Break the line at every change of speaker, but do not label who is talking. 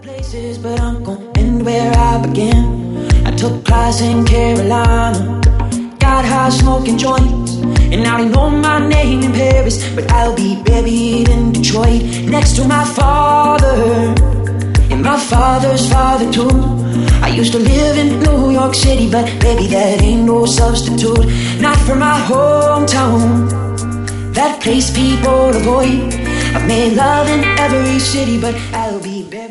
Places, but I'm gonna end where I began. I took class in Carolina, got high smoking joints, and now they know my name in Paris, but I'll be buried in Detroit next to my father and my father's father too. I used to live in New York City, but baby, that ain't no substitute. Not for my hometown, that place people avoid. I've made love in every city, but I'll be buried